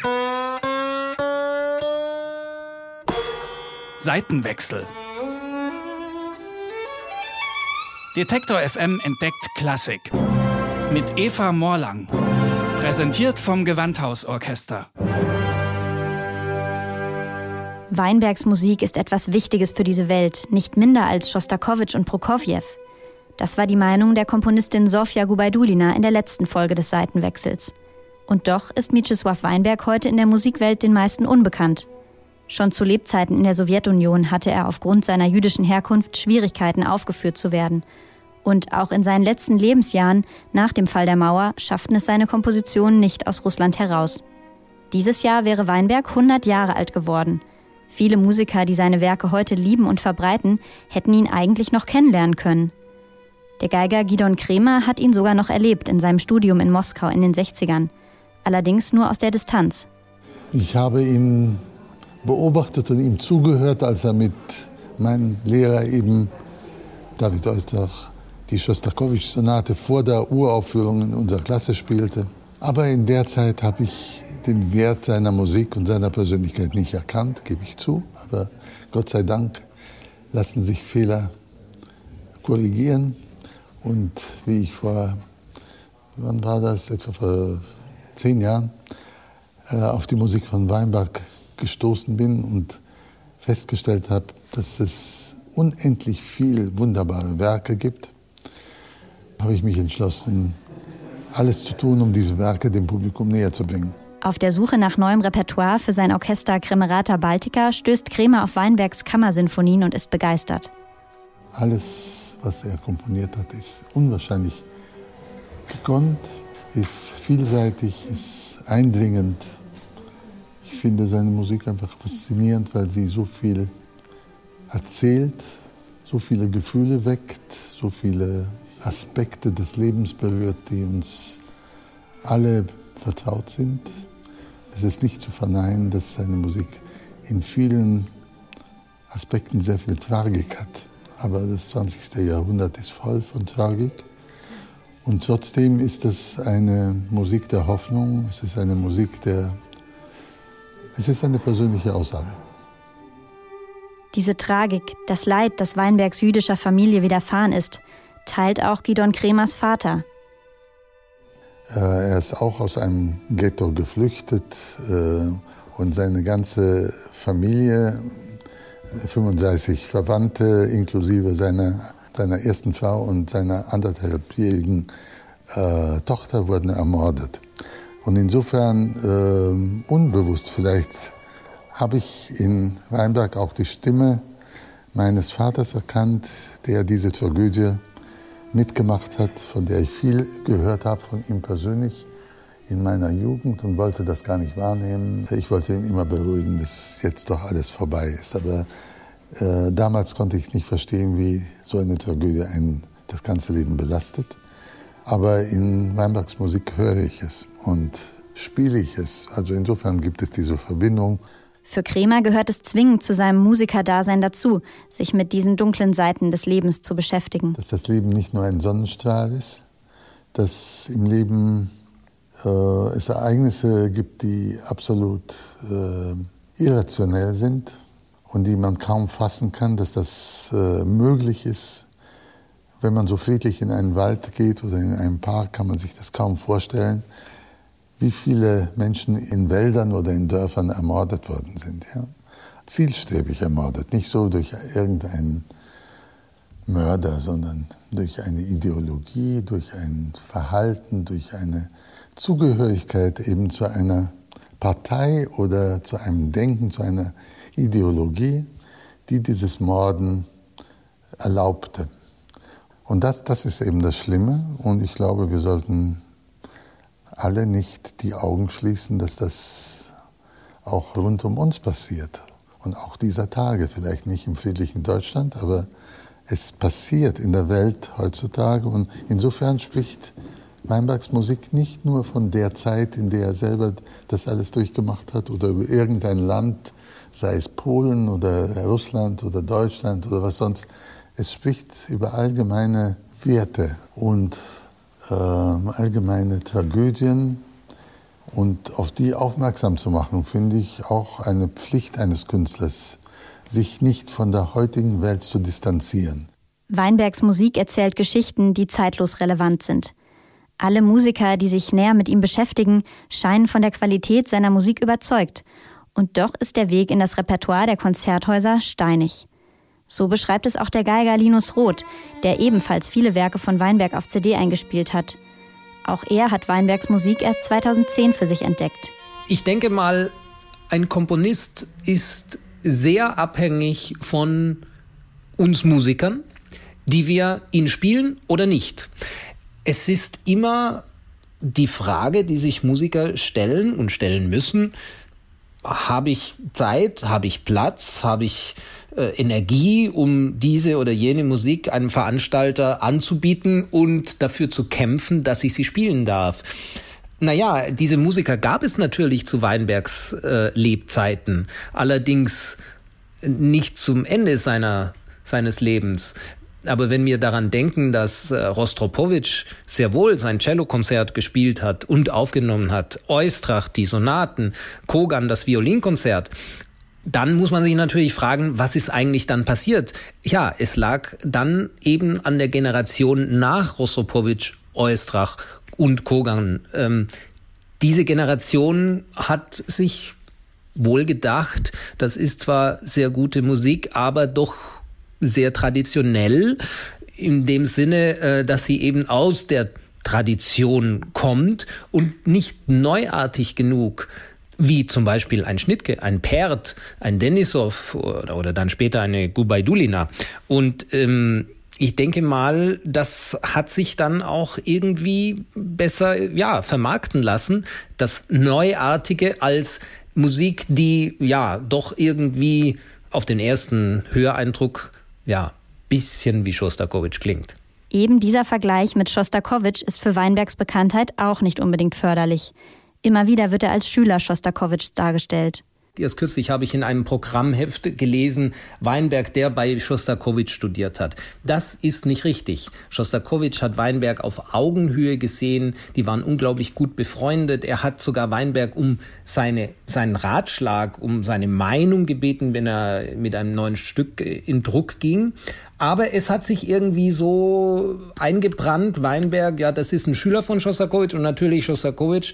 Seitenwechsel. Detektor FM entdeckt Klassik. Mit Eva Morlang. Präsentiert vom Gewandhausorchester. Weinbergs Musik ist etwas Wichtiges für diese Welt, nicht minder als Schostakowitsch und Prokofjew. Das war die Meinung der Komponistin Sofia Gubaidulina in der letzten Folge des Seitenwechsels. Und doch ist Mieczysław Weinberg heute in der Musikwelt den meisten unbekannt. Schon zu Lebzeiten in der Sowjetunion hatte er aufgrund seiner jüdischen Herkunft Schwierigkeiten, aufgeführt zu werden. Und auch in seinen letzten Lebensjahren, nach dem Fall der Mauer, schafften es seine Kompositionen nicht aus Russland heraus. Dieses Jahr wäre Weinberg 100 Jahre alt geworden. Viele Musiker, die seine Werke heute lieben und verbreiten, hätten ihn eigentlich noch kennenlernen können. Der Geiger Gidon Kremer hat ihn sogar noch erlebt in seinem Studium in Moskau in den 60ern. Allerdings nur aus der Distanz. Ich habe ihn beobachtet und ihm zugehört, als er mit meinem Lehrer eben, David Oistach, die Schostakowitsch-Sonate vor der Uraufführung in unserer Klasse spielte. Aber in der Zeit habe ich den Wert seiner Musik und seiner Persönlichkeit nicht erkannt, gebe ich zu. Aber Gott sei Dank lassen sich Fehler korrigieren. Und wie ich wann war das, etwa vor 10 Jahren, auf die Musik von Weinberg gestoßen bin und festgestellt habe, dass es unendlich viel wunderbare Werke gibt, habe ich mich entschlossen, alles zu tun, um diese Werke dem Publikum näher zu bringen. Auf der Suche nach neuem Repertoire für sein Orchester Kremerata Baltica stößt Kremer auf Weinbergs Kammersinfonien und ist begeistert. Alles, was er komponiert hat, ist unwahrscheinlich gekonnt, ist vielseitig, ist eindringend. Ich finde seine Musik einfach faszinierend, weil sie so viel erzählt, so viele Gefühle weckt, so viele Aspekte des Lebens berührt, die uns alle vertraut sind. Es ist nicht zu verneinen, dass seine Musik in vielen Aspekten sehr viel Tragik hat. Aber das 20. Jahrhundert ist voll von Tragik. Und trotzdem ist es eine Musik der Hoffnung, es ist eine Musik es ist eine persönliche Aussage. Diese Tragik, das Leid, das Weinbergs jüdischer Familie widerfahren ist, teilt auch Gidon Kremers Vater. Er ist auch aus einem Ghetto geflüchtet und seine ganze Familie, 35 Verwandte inklusive seiner ersten Frau und seiner 1,5-jährigen Tochter wurden ermordet. Und insofern, unbewusst vielleicht, habe ich in Weinberg auch die Stimme meines Vaters erkannt, der diese Tragödie mitgemacht hat, von der ich viel gehört habe von ihm persönlich in meiner Jugend und wollte das gar nicht wahrnehmen. Ich wollte ihn immer beruhigen, dass jetzt doch alles vorbei ist. Aber damals konnte ich nicht verstehen, wie so eine Tragödie einen das ganze Leben belastet. Aber in Weinbergs Musik höre ich es und spiele ich es. Also insofern gibt es diese Verbindung. Für Kremer gehört es zwingend zu seinem Musikerdasein dazu, sich mit diesen dunklen Seiten des Lebens zu beschäftigen. Dass das Leben nicht nur ein Sonnenstrahl ist, dass im Leben es Ereignisse gibt, die absolut irrationell sind und die man kaum fassen kann, dass das möglich ist. Wenn man so friedlich in einen Wald geht oder in einen Park, kann man sich das kaum vorstellen, wie viele Menschen in Wäldern oder in Dörfern ermordet worden sind. Ja? Zielstrebig ermordet, nicht so durch irgendeinen Mörder, sondern durch eine Ideologie, durch ein Verhalten, durch eine Zugehörigkeit eben zu einer Partei oder zu einem Denken, zu einer Ideologie, die dieses Morden erlaubte. Und das ist eben das Schlimme. Und ich glaube, wir sollten alle nicht die Augen schließen, dass das auch rund um uns passiert. Und auch dieser Tage, vielleicht nicht im friedlichen Deutschland, aber es passiert in der Welt heutzutage. Und insofern spricht Weinbergs Musik nicht nur von der Zeit, in der er selber das alles durchgemacht hat oder über irgendein Land, sei es Polen oder Russland oder Deutschland oder was sonst. Es spricht über allgemeine Werte und allgemeine Tragödien, Und auf die aufmerksam zu machen, finde ich auch eine Pflicht eines Künstlers, sich nicht von der heutigen Welt zu distanzieren. Weinbergs Musik erzählt Geschichten, die zeitlos relevant sind. Alle Musiker, die sich näher mit ihm beschäftigen, scheinen von der Qualität seiner Musik überzeugt. Und doch ist der Weg in das Repertoire der Konzerthäuser steinig. So beschreibt es auch der Geiger Linus Roth, der ebenfalls viele Werke von Weinberg auf CD eingespielt hat. Auch er hat Weinbergs Musik erst 2010 für sich entdeckt. Ich denke mal, ein Komponist ist sehr abhängig von uns Musikern, die wir ihn spielen oder nicht. Es ist immer die Frage, die sich Musiker stellen und stellen müssen: Habe ich Zeit, habe ich Platz, habe ich Energie, um diese oder jene Musik einem Veranstalter anzubieten und dafür zu kämpfen, dass ich sie spielen darf? Naja, diese Musiker gab es natürlich zu Weinbergs Lebzeiten, allerdings nicht zum Ende seines Lebens. Aber wenn wir daran denken, dass Rostropowitsch sehr wohl sein Cellokonzert gespielt hat und aufgenommen hat, Oistrakh die Sonaten, Kogan das Violinkonzert, dann muss man sich natürlich fragen, was ist eigentlich dann passiert? Ja, es lag dann eben an der Generation nach Rostropowitsch, Oistrakh und Kogan. Diese Generation hat sich wohl gedacht, das ist zwar sehr gute Musik, aber doch sehr traditionell, in dem Sinne, dass sie eben aus der Tradition kommt und nicht neuartig genug, wie zum Beispiel ein Schnittke, ein Pärt, ein Denisov oder dann später eine Gubaidulina. Und ich denke mal, das hat sich dann auch irgendwie besser vermarkten lassen, das Neuartige als Musik, die doch irgendwie auf den ersten Höreindruck bisschen wie Schostakowitsch klingt. Eben dieser Vergleich mit Schostakowitsch ist für Weinbergs Bekanntheit auch nicht unbedingt förderlich. Immer wieder wird er als Schüler Schostakowitschs dargestellt. Erst kürzlich habe ich in einem Programmheft gelesen, Weinberg, der bei Schostakowitsch studiert hat. Das ist nicht richtig. Schostakowitsch hat Weinberg auf Augenhöhe gesehen. Die waren unglaublich gut befreundet. Er hat sogar Weinberg um seinen Ratschlag, um seine Meinung gebeten, wenn er mit einem neuen Stück in Druck ging. Aber es hat sich irgendwie so eingebrannt, Weinberg, das ist ein Schüler von Schostakowitsch und natürlich Schostakowitsch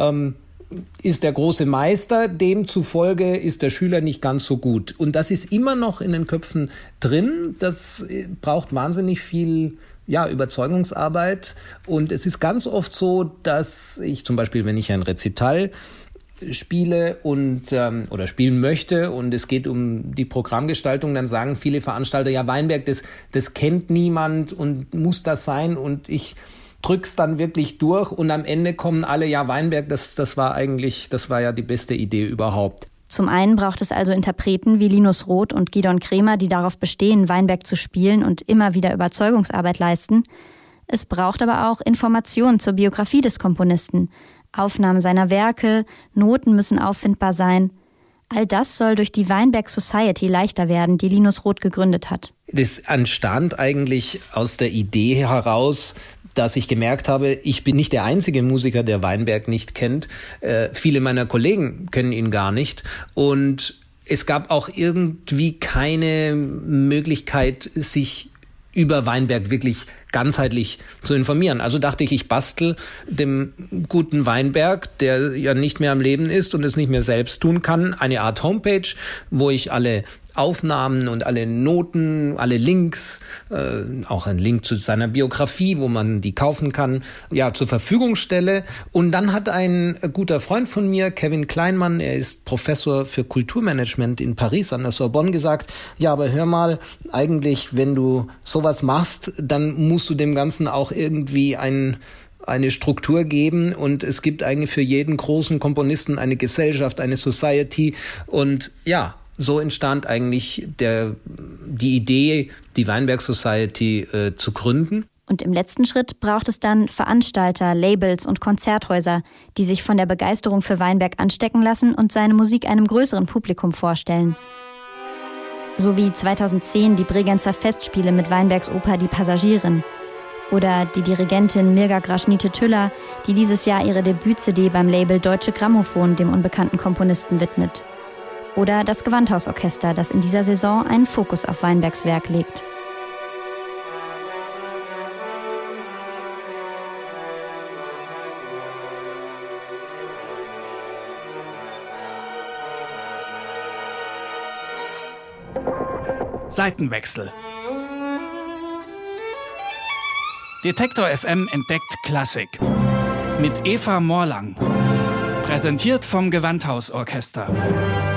ist der große Meister, demzufolge ist der Schüler nicht ganz so gut. Und das ist immer noch in den Köpfen drin. Das braucht wahnsinnig viel Überzeugungsarbeit. Und es ist ganz oft so, dass ich zum Beispiel, wenn ich ein Rezital spiele oder spielen möchte und es geht um die Programmgestaltung, dann sagen viele Veranstalter, Weinberg, das kennt niemand und muss das sein, und ich drück's dann wirklich durch und am Ende kommen alle, Weinberg, das war ja die beste Idee überhaupt. Zum einen braucht es also Interpreten wie Linus Roth und Gidon Kremer, die darauf bestehen, Weinberg zu spielen und immer wieder Überzeugungsarbeit leisten. Es braucht aber auch Informationen zur Biografie des Komponisten, Aufnahmen seiner Werke, Noten müssen auffindbar sein. All das soll durch die Weinberg Society leichter werden, die Linus Roth gegründet hat. Das entstand eigentlich aus der Idee heraus, dass ich gemerkt habe, ich bin nicht der einzige Musiker, der Weinberg nicht kennt. Viele meiner Kollegen kennen ihn gar nicht. Und es gab auch irgendwie keine Möglichkeit, sich über Weinberg wirklich ganzheitlich zu informieren. Also dachte ich bastel dem guten Weinberg, der ja nicht mehr am Leben ist und es nicht mehr selbst tun kann, eine Art Homepage, wo ich alle Aufnahmen und alle Noten, alle Links, auch ein Link zu seiner Biografie, wo man die kaufen kann, zur Verfügung stelle. Und dann hat ein guter Freund von mir, Kevin Kleinmann, er ist Professor für Kulturmanagement in Paris an der Sorbonne, gesagt, aber hör mal, eigentlich, wenn du sowas machst, dann musst du dem Ganzen auch irgendwie eine Struktur geben, und es gibt eigentlich für jeden großen Komponisten eine Gesellschaft, eine Society, und so entstand eigentlich die Idee, die Weinberg Society zu gründen. Und im letzten Schritt braucht es dann Veranstalter, Labels und Konzerthäuser, die sich von der Begeisterung für Weinberg anstecken lassen und seine Musik einem größeren Publikum vorstellen. So wie 2010 die Bregenzer Festspiele mit Weinbergs Oper Die Passagierin. Oder die Dirigentin Mirga Graschnite-Tüller, die dieses Jahr ihre Debüt-CD beim Label Deutsche Grammophon dem unbekannten Komponisten widmet. Oder das Gewandhausorchester, das in dieser Saison einen Fokus auf Weinbergs Werk legt. Seitenwechsel. Detektor FM entdeckt Klassik. Mit Eva Morlang. Präsentiert vom Gewandhausorchester.